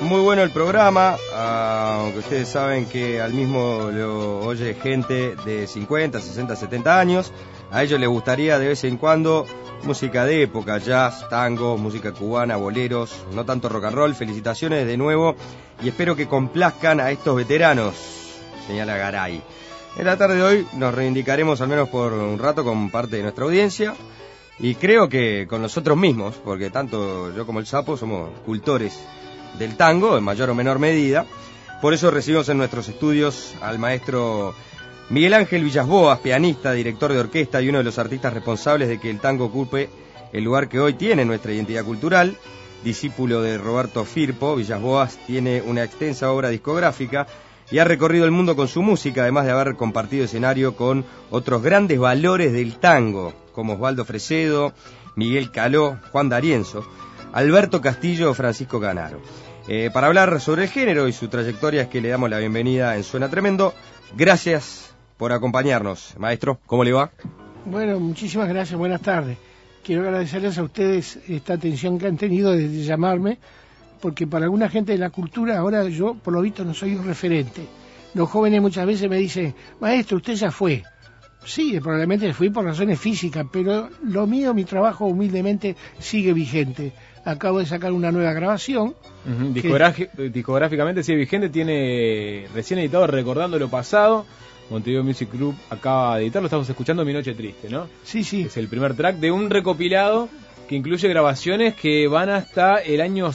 Muy bueno el programa, aunque ustedes saben que al mismo lo oye gente de 50, 60, 70 años. A ellos les gustaría de vez en cuando música de época, jazz, tango, música cubana, boleros, no tanto rock and roll. Felicitaciones de nuevo y espero que complazcan a estos veteranos, señala Garay. En la tarde de hoy nos reivindicaremos al menos por un rato con parte de nuestra audiencia y creo que con nosotros mismos, porque tanto yo como el Sapo somos cultores del tango, en mayor o menor medida. Por eso recibimos en nuestros estudios al maestro Miguel Ángel Villas-Boas, pianista, director de orquesta y uno de los artistas responsables de que el tango ocupe el lugar que hoy tiene en nuestra identidad cultural. Discípulo de Roberto Firpo, Villas-Boas tiene una extensa obra discográfica y ha recorrido el mundo con su música, además de haber compartido escenario con otros grandes valores del tango, como Osvaldo Fresedo, Miguel Caló, Juan D'Arienzo, Alberto Castillo o Francisco Canaro. Para hablar sobre el género y su trayectoria es que le damos la bienvenida en Suena Tremendo. Gracias por acompañarnos. Maestro, ¿cómo le va? Bueno, muchísimas gracias, buenas tardes. Quiero agradecerles a ustedes esta atención que han tenido de llamarme, porque para alguna gente de la cultura ahora yo, por lo visto, no soy un referente. Los jóvenes muchas veces me dicen, maestro, usted ya fue. Sí, probablemente fui por razones físicas, pero lo mío, mi trabajo humildemente sigue vigente. Acabo de sacar una nueva grabación. Discográficamente sigue vigente, tiene recién editado Recordando lo Pasado. Montevideo Music Group acaba de editarlo, estamos escuchando Mi Noche Triste, ¿no? Sí, sí. Es el primer track de un recopilado que incluye grabaciones que van hasta el año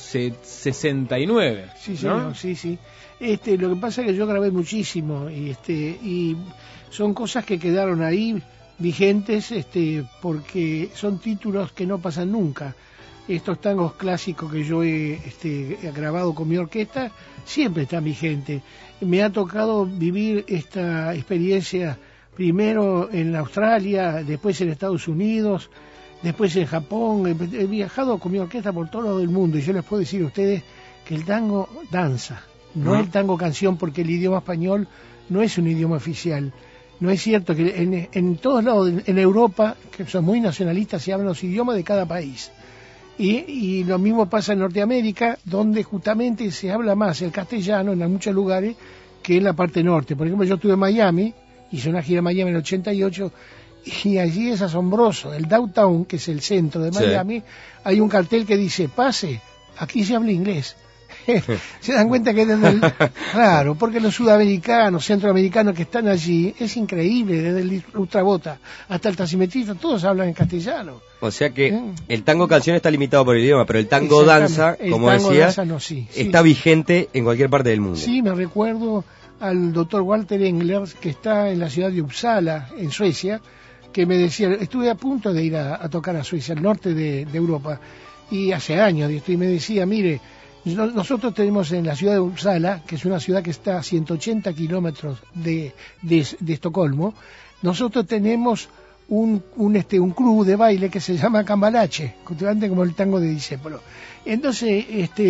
69. Sí, señor, ¿no? Sí, sí. Lo que pasa es que yo grabé muchísimo y son cosas que quedaron ahí vigentes porque son títulos que no pasan nunca. Estos tangos clásicos que yo he grabado con mi orquesta siempre están vigentes. Me ha tocado vivir esta experiencia primero en Australia, después en Estados Unidos, después en Japón. He viajado con mi orquesta por todo lado del mundo y yo les puedo decir a ustedes que el tango danza, no el tango canción, porque el idioma español no es un idioma oficial. No es cierto que en todos lados, en Europa, que son muy nacionalistas, se hablan los idiomas de cada país. Y lo mismo pasa en Norteamérica, donde justamente se habla más el castellano en muchos lugares que en la parte norte. Por ejemplo, yo estuve en Miami, hice una gira en Miami en el 88, y allí es asombroso. El downtown, que es el centro de Miami, sí, hay un cartel que dice, pase, aquí se habla inglés. Se dan cuenta que claro, porque los sudamericanos, centroamericanos que están allí, es increíble, desde el ultrabota hasta el taximetrista, todos hablan en castellano. O sea que el tango canción está limitado por el idioma, pero el tango danza, como decías, está vigente en cualquier parte del mundo. Sí, me recuerdo al doctor Walter Engler, que está en la ciudad de Uppsala, en Suecia, que me decía, estuve a punto de ir a tocar a Suecia, al norte de Europa, y hace años, y me decía, mire, nosotros tenemos en la ciudad de Uppsala, que es una ciudad que está a 180 kilómetros de Estocolmo, nosotros tenemos un club de baile que se llama Cambalache, culturalmente como el tango de Discépolo. Entonces,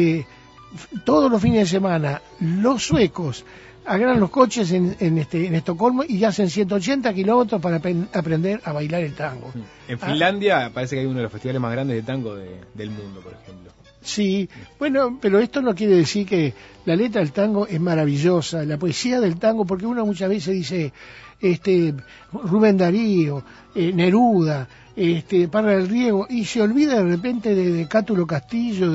todos los fines de semana, los suecos agarran los coches en Estocolmo y hacen 180 kilómetros para aprender a bailar el tango. En Finlandia parece que hay uno de los festivales más grandes de tango del mundo, por ejemplo. Sí, bueno, pero esto no quiere decir que la letra del tango es maravillosa, la poesía del tango, porque uno muchas veces dice, Rubén Darío, Neruda, Parra del Riego, y se olvida de repente de Cátulo Castillo,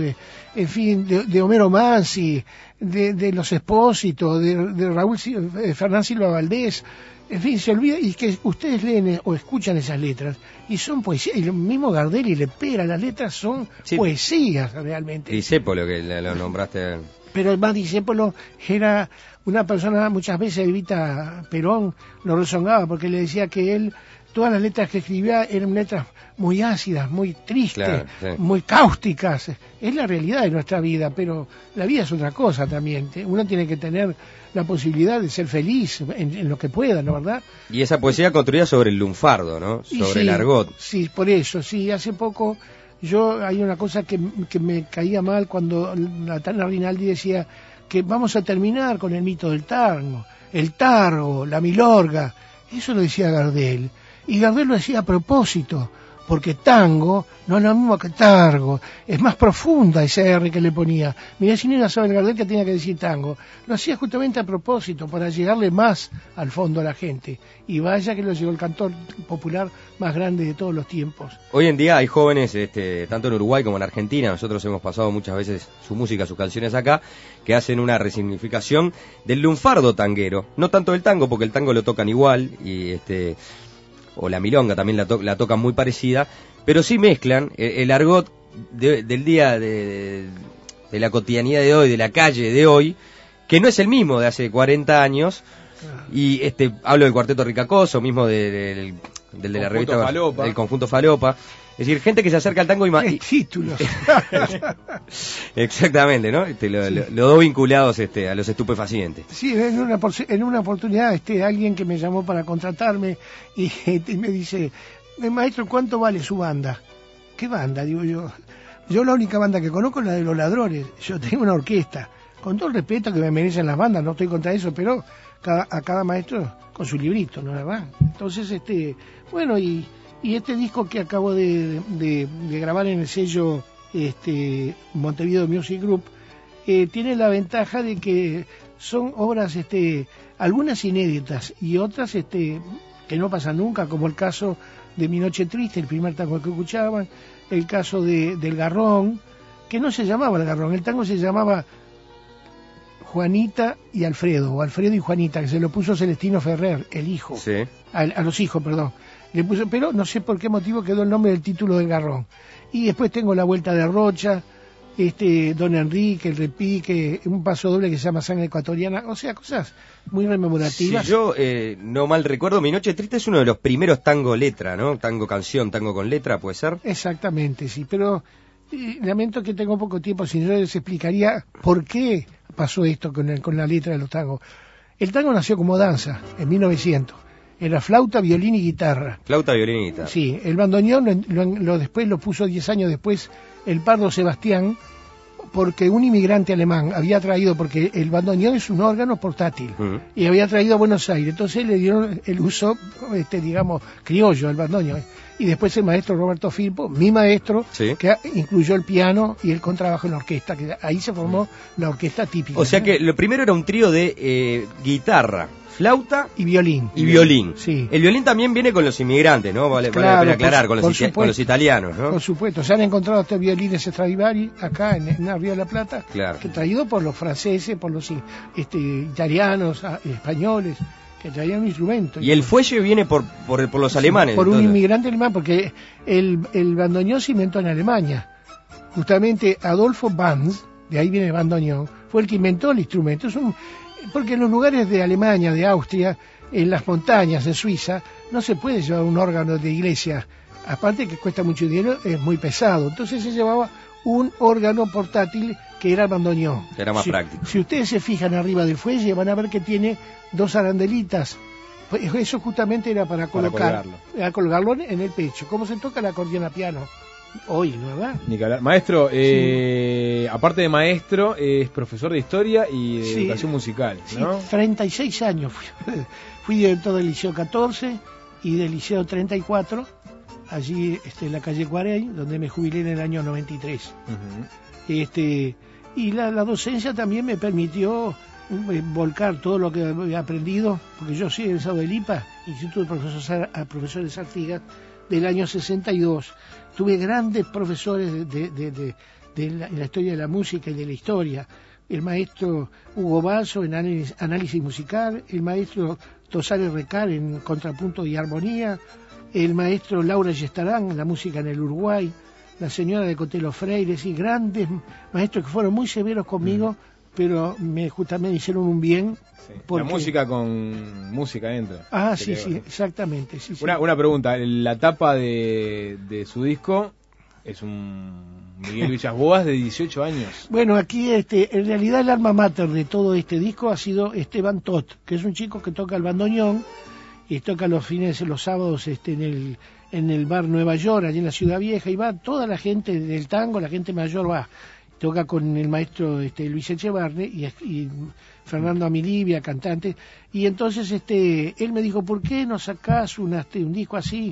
de Homero Mansi, de los Expósitos, de Raúl Fernán Silva Valdés. En fin, se olvida, y que ustedes leen o escuchan esas letras, y son poesías, y lo mismo Gardel y Lepera, las letras son poesías realmente. Discépolo, que lo nombraste. Pero además Discépolo era una persona, muchas veces Evita Perón lo rezongaba, porque le decía que él, todas las letras que escribía eran letras muy ácidas, muy tristes, claro, sí, muy cáusticas. Es la realidad de nuestra vida, pero la vida es otra cosa también. Uno tiene que tener la posibilidad de ser feliz en lo que pueda, ¿no, verdad? Y esa poesía construida sobre el lunfardo, ¿no? Sobre el argot. Sí, por eso, sí. Hace poco hay una cosa que me caía mal cuando Natana Rinaldi decía que vamos a terminar con el mito del tango, el targo, la milorga. Eso lo decía Gardel. Y Gardel lo decía a propósito. porque tango no es lo mismo que targo, es más profunda esa R que le ponía. Mirá si no era Isabel Gardel que tenía que decir tango. Lo hacía justamente a propósito, para llegarle más al fondo a la gente. Y vaya que lo llegó el cantor popular más grande de todos los tiempos. Hoy en día hay jóvenes, tanto en Uruguay como en Argentina, nosotros hemos pasado muchas veces su música, sus canciones acá, que hacen una resignificación del lunfardo tanguero. No tanto del tango, porque el tango lo tocan igual, y o la milonga también la tocan muy parecida, pero sí mezclan el argot del día de la cotidianidad de hoy, de la calle de hoy, que no es el mismo de hace 40 años, y hablo del Cuarteto Ricacoso, mismo del de la revista Falopa. El Conjunto Falopa, es decir, gente que se acerca al tango y títulos. Exactamente, ¿no? Los dos vinculados a los estupefacientes. Sí, en una oportunidad alguien que me llamó para contratarme y me dice, maestro, ¿cuánto vale su banda? ¿Qué banda? Digo yo la única banda que conozco es la de Los Ladrones. Yo tengo una orquesta. Con todo el respeto que me merecen las bandas, no estoy contra eso, pero a cada maestro con su librito, ¿no? ¿Verdad? Entonces, bueno, y este disco que acabo de grabar en el sello Montevideo Music Group tiene la ventaja de que son obras algunas inéditas y otras que no pasan nunca, como el caso de Mi Noche Triste, el primer tango que escuchaban, el caso del Garrón, que no se llamaba el Garrón, el tango se llamaba Juanita y Alfredo, o Alfredo y Juanita, que se lo puso Celestino Ferrer, el hijo, sí. a los hijos, perdón. Le puso, pero no sé por qué motivo quedó el nombre del título del Garrón. Y después tengo La Vuelta de Rocha, Don Enrique, El Repique, un paso doble que se llama Sangre Ecuatoriana, o sea, cosas muy rememorativas. Si yo no mal recuerdo, Mi Noche Triste es uno de los primeros tango letra, ¿no? Tango canción, tango con letra, ¿puede ser? Exactamente, sí, pero lamento que tengo poco tiempo, si no les explicaría por qué pasó esto con la letra de los tangos. El tango nació como danza, en 1900. Era flauta, violín y guitarra. Flauta, violín y guitarra. Sí, el bandoneón después lo puso 10 años después el Pardo Sebastián, porque un inmigrante alemán había traído, porque el bandoneón es un órgano portátil, y había traído a Buenos Aires, entonces le dieron el uso, digamos, criollo al bandoneón. Y después el maestro Roberto Firpo, mi maestro, sí, que incluyó el piano y el contrabajo en la orquesta, que ahí se formó la orquesta típica. O sea que lo primero era un trío de guitarra, flauta y violín. Y violín. Sí. El violín también viene con los inmigrantes, ¿no? Vale la pena aclarar, con los italianos, ¿no? Por supuesto, se han encontrado estos violines Stradivari acá en la Río de la Plata, claro, que traído por los franceses, por los italianos, españoles, que traían un instrumento. Y el fuelle viene por los alemanes. Por un inmigrante alemán, porque el bandoneón se inventó en Alemania. Justamente Adolfo Banz, de ahí viene el bandoneón, fue el que inventó el instrumento. Porque en los lugares de Alemania, de Austria, en las montañas de Suiza, no se puede llevar un órgano de iglesia. Aparte que cuesta mucho dinero, es muy pesado. Entonces se llevaba un órgano portátil que era el bandoneón. Era más práctico. Si ustedes se fijan arriba del fuelle, van a ver que tiene 2 arandelitas. Eso justamente era para colgarlo en el pecho. ¿Cómo se toca el acordeón a piano? Hoy, ¿verdad? Maestro, aparte de maestro, es profesor de historia y de educación musical, ¿no? Sí, 36 años. Fui director del Liceo 14 y del Liceo 34, allí en la calle Cuarey, donde me jubilé en el año 93. Y la docencia también me permitió volcar todo lo que había aprendido, porque yo soy egresado del IPA, Instituto de Profesores Artigas, del año 62. Tuve grandes profesores de la historia de la música y de la historia. El maestro Hugo Balso en análisis musical, el maestro Tosare Recar en contrapunto y armonía, el maestro Laura Gestarán en la música en el Uruguay, la señora de Cotelo Freire, y grandes maestros que fueron muy severos conmigo, pero justamente hicieron un bien. Sí. Porque... La música con música entra. Sí, exactamente. Sí, una pregunta, la tapa de su disco es un Miguel Villas Boas de 18 años. Bueno, aquí en realidad el alma mater de todo este disco ha sido Esteban Tot, que es un chico que toca el bandoneón y toca los sábados en el bar Nueva York, allí en la Ciudad Vieja, y va toda la gente del tango, la gente mayor va. Toca con el maestro Luis Echevarne y Fernando Amilibia, cantante, y entonces él me dijo, ¿por qué no sacás un disco así?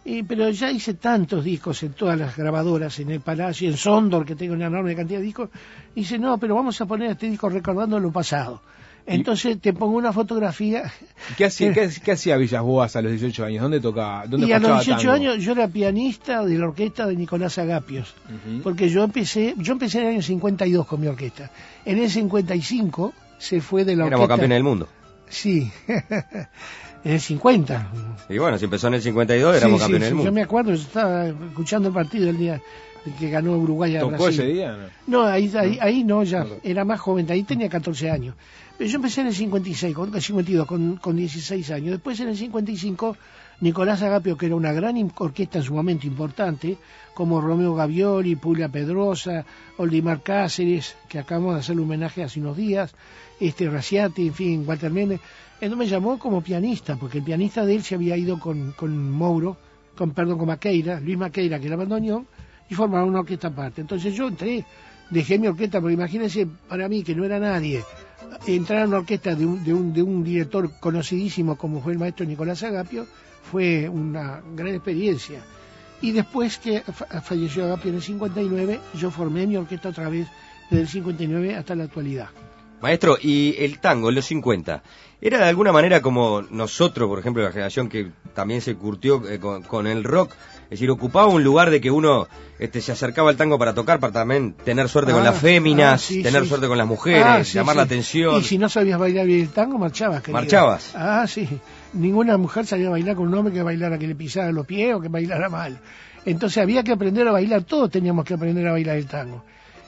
Pero ya hice tantos discos en todas las grabadoras, en el Palacio, en Sondor, que tengo una enorme cantidad de discos. Y dice, no, pero vamos a poner este disco recordando lo pasado. Entonces te pongo una fotografía. ¿Qué hacía Villas Boas a los 18 años? ¿Dónde tocaba? Y a los 18 tango? Años yo era pianista de la orquesta de Nicolás Agapios. Porque yo empecé en el año 52 con mi orquesta. En el 55 se fue de la orquesta. Éramos campeones del mundo. Sí. En el 50. Y bueno, si empezó en el 52 éramos campeones del mundo. Yo me acuerdo, yo estaba escuchando el partido el día que ganó Uruguay a Brasil. ¿Tocó ese día? No, ahí no, ya era más joven, ahí tenía 14 años. Pero yo empecé en el 52 con 16 años. Después en el 55, Nicolás Agapio, que era una gran orquesta en su momento importante, como Romeo Gavioli, Puglia Pedrosa, Oldimar Cáceres, que acabamos de hacerle homenaje hace unos días, Raciati, en fin, Walter Méndez. Él me llamó como pianista, porque el pianista de él se había ido con Maqueira, Luis Maqueira, que era bandoneón, y formaron una orquesta aparte. Entonces yo dejé mi orquesta, porque imagínense, para mí, que no era nadie, entrar a una orquesta de un director conocidísimo como fue el maestro Nicolás Agapio, fue una gran experiencia. Y después que falleció Agapio en el 59, yo formé mi orquesta otra vez, desde el 59 hasta la actualidad. Maestro, y el tango en los 50, ¿era de alguna manera como nosotros, por ejemplo, la generación que también se curtió con el rock? Es decir, ocupaba un lugar de que uno se acercaba al tango para tocar, para también tener suerte con las féminas, tener suerte con las mujeres, llamar la atención. Y si no sabías bailar bien el tango, marchabas, querido. ¿Marchabas? Sí. Ninguna mujer salía a bailar con un hombre que bailara, que le pisara los pies o que bailara mal. Entonces había que aprender a bailar, todos teníamos que aprender a bailar el tango.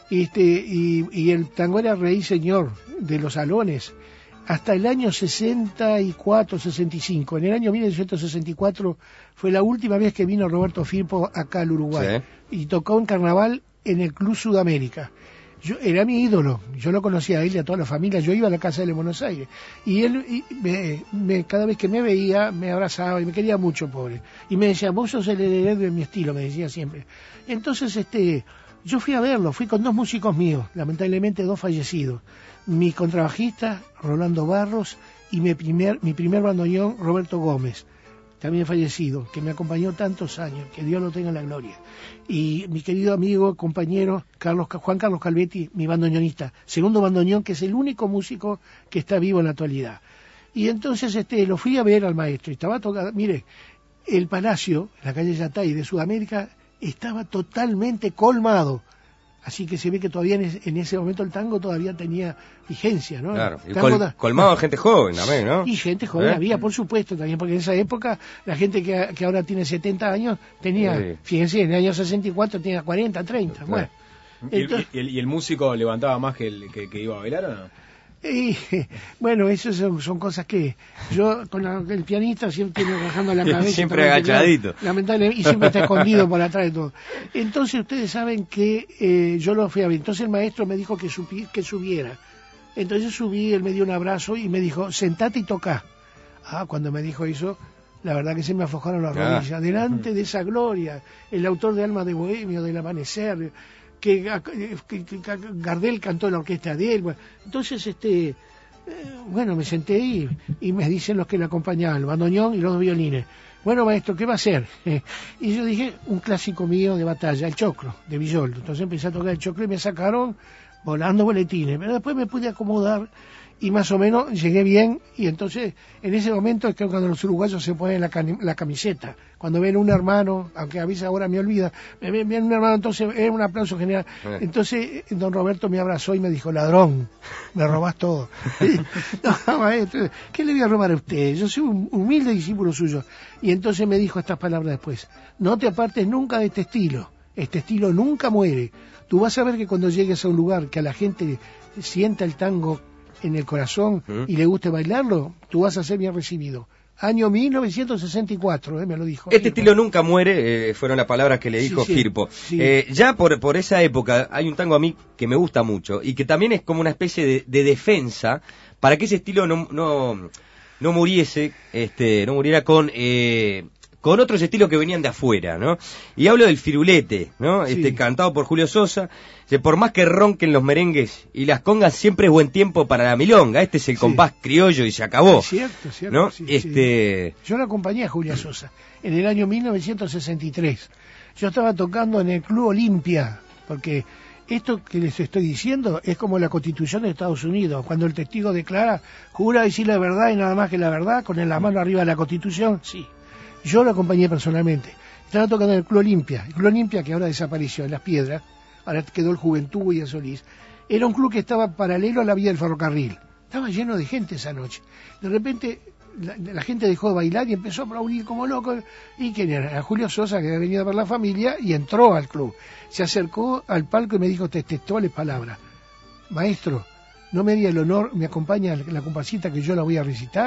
Y el tango era rey señor de los salones hasta el año 64, 65. En el año 1964 fue la última vez que vino Roberto Firpo acá al Uruguay, y tocó en carnaval en el Club Sudamérica. Era mi ídolo, yo lo conocía a él y a toda la familia. Yo iba a la casa de él en Buenos Aires y él cada vez que me veía me abrazaba y me quería mucho, pobre, y me decía, vos sos el heredero de mi estilo, me decía siempre. Entonces yo fui a verlo, fui con dos músicos míos, lamentablemente dos fallecidos, mi contrabajista Rolando Barros y mi primer bandoneón Roberto Gómez, también fallecido, que me acompañó tantos años, que Dios lo tenga en la gloria. Y mi querido amigo, compañero Juan Carlos Calvetti, mi bandoneonista, segundo bandoneón, que es el único músico que está vivo en la actualidad. Y entonces lo fui a ver al maestro, y estaba tocando, mire, el Palacio, la calle Yatay de Sudamérica, estaba totalmente colmado. Así que se ve que todavía en ese momento el tango todavía tenía vigencia, ¿no? Claro, colmado de gente joven también, ¿no? Y gente joven había, por supuesto, también, porque en esa época la gente que ahora tiene 70 años tenía, fíjense, en el año 64 tenía 40, 30, bueno. Entonces, ¿Y el músico levantaba más que el que iba a bailar o no? Y, bueno, eso son cosas que yo con el pianista siempre tiene bajando la cabeza. Siempre agachadito. Lamentablemente, y siempre está escondido por atrás de todo. Entonces ustedes saben que yo lo fui a ver. Entonces el maestro me dijo que subiera. Entonces subí, él me dio un abrazo y me dijo, sentate y tocá. Cuando me dijo eso, la verdad que se me aflojaron las rodillas. Delante de esa gloria, el autor de Alma de Bohemio, del Amanecer, que Gardel cantó en la orquesta de él. Bueno, entonces, bueno, me senté y me dicen los que le acompañaban, el bandoneón y los dos violines. Bueno, maestro, ¿qué va a hacer? Y yo dije, un clásico mío de batalla, el choclo, de Villoldo. Entonces empecé a tocar el choclo y me sacaron volando boletines. Pero después me pude acomodar y más o menos llegué bien. Y entonces, en ese momento es que cuando los uruguayos se ponen la camiseta, cuando ven un hermano, aunque a veces ahora me olvida, ven un hermano, entonces es un aplauso general. Entonces don Roberto me abrazó y me dijo, ladrón, me robás todo. No, maestro, ¿qué le voy a robar a usted? Yo soy un humilde discípulo suyo. Y entonces me dijo estas palabras después, no te apartes nunca de este estilo nunca muere. Tú vas a ver que cuando llegues a un lugar que a la gente sienta el tango en el corazón y le guste bailarlo, tú vas a ser bien recibido. Año 1964, me lo dijo. Este estilo nunca muere, fueron las palabras que le dijo Firpo. Sí. Ya por esa época hay un tango a mí que me gusta mucho y que también es como una especie de defensa para que ese estilo no muriese, no muriera con con otros estilos que venían de afuera, ¿no? Y hablo del firulete, ¿no? Sí. Cantado por Julio Sosa. Por más que ronquen los merengues y las congas, siempre es buen tiempo para la milonga. Este es el compás criollo y se acabó. Es cierto, ¿no? sí, sí. Yo la acompañé a Julia Sosa en el año 1963. Yo estaba tocando en el Club Olimpia, porque esto que les estoy diciendo es como la Constitución de Estados Unidos, cuando el testigo declara, jura decir la verdad y nada más que la verdad, con la mano arriba de la Constitución, sí. Yo lo acompañé personalmente. Estaba tocando en el Club Olimpia, que ahora desapareció, en Las Piedras, ahora quedó el Juventud y el Solís. Era un club que estaba paralelo a la vía del ferrocarril. Estaba lleno de gente esa noche. De repente la gente dejó de bailar y empezó a aplaudir como loco. ¿Y quién era? Era Julio Sosa, que había venido a ver la familia, y entró al club. Se acercó al palco y me dijo textuales palabras: maestro, ¿no me haría el honor, me acompaña la compasita que yo la voy a recitar?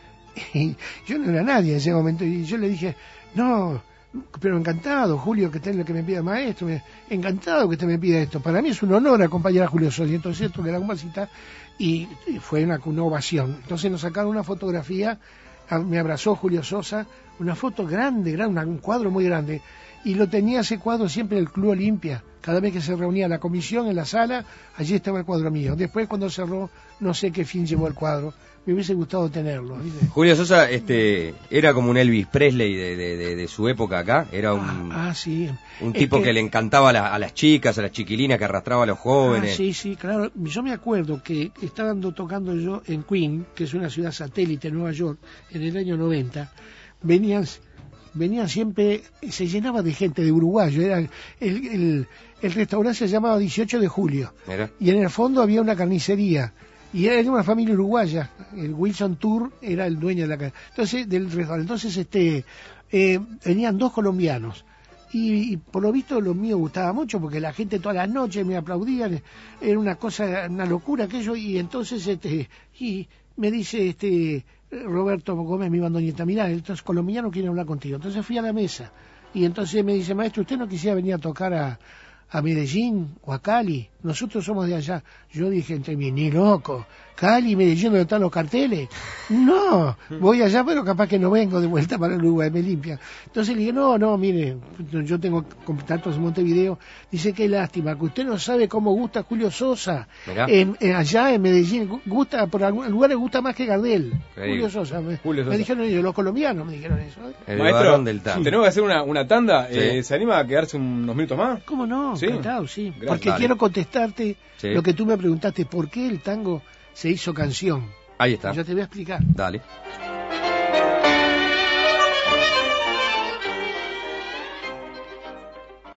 Y yo no era nadie en ese momento, y yo le dije, no, pero encantado, Julio, que lo que me pida maestro, encantado que usted me pida esto. Para mí es un honor acompañar a Julio Sosa. Y entonces toqué la compasita y fue una ovación. Entonces nos sacaron una fotografía, me abrazó Julio Sosa, una foto grande, un cuadro muy grande, y lo tenía ese cuadro siempre en el Club Olimpia. Cada vez que se reunía la comisión en la sala, allí estaba el cuadro mío. Después, cuando cerró, no sé qué fin llevó el cuadro. Me hubiese gustado tenerlo, ¿viste? Julio Sosa era como un Elvis Presley de su época acá. Era sí. Un tipo que le encantaba a las chicas, a las chiquilinas, que arrastraba a los jóvenes. Sí, claro. Yo me acuerdo que estaba tocando yo en Queen, que es una ciudad satélite en Nueva York, en el año 90. Venían siempre, se llenaba de gente, de uruguayo. Era el restaurante se llamaba 18 de Julio. ¿Era? Y en el fondo había una carnicería. Y era de una familia uruguaya. El Wilson Tour era el dueño de la casa. Entonces, del restaurante. Entonces, venían dos colombianos. Y por lo visto lo mío gustaba mucho, porque la gente todas las noches me aplaudían. Era una cosa, una locura aquello. Y entonces, y me dice Roberto Gómez, mi bandoneonista, mirá, estos colombianos quieren hablar contigo. Entonces fui a la mesa. Y entonces me dice, maestro, ¿usted no quisiera venir a tocar a Medellín o a Cali? Nosotros somos de allá. Yo dije entre mí, ni loco, Cali, Medellín, ¿dónde están los carteles? No, voy allá, pero capaz que no vengo de vuelta para el Uruguay, me limpia. Entonces le dije, no, mire, yo tengo contactos en Montevideo. Dice, qué lástima, que usted no sabe cómo gusta Julio Sosa. Allá en Medellín, gusta, por algún lugar le gusta más que Gardel. Julio Sosa. Me dijeron ellos, los colombianos me dijeron eso. Maestro, tenemos que hacer una tanda. Sí. ¿Se anima a quedarse unos minutos más? ¿Cómo no? ¿Sí? Encantado, sí. Gracias. Porque quiero contestarte lo que tú me preguntaste, ¿por qué el tango se hizo canción? Ahí está. Ya te voy a explicar. Dale.